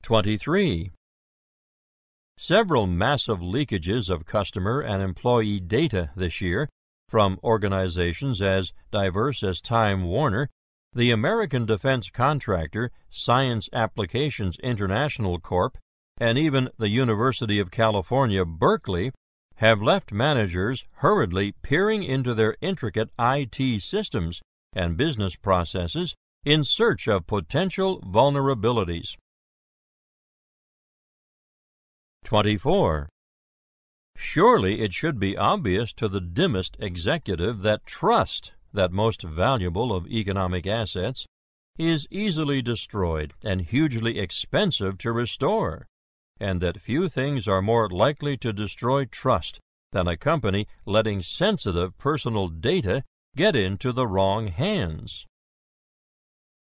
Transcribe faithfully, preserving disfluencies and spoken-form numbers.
twenty-three. Several massive leakages of customer and employee data this year from organizations as diverse as Time Warner, the American defense contractor Science Applications International Corp, and even the University of California, Berkeley, have left managers hurriedly peering into their intricate I T systems and business processes in search of potential vulnerabilities. twenty-four. Surely it should be obvious to the dimmest executive that trust, that most valuable of economic assets, is easily destroyed and hugely expensive to restore, and that few things are more likely to destroy trust than a company letting sensitive personal data get into the wrong hands.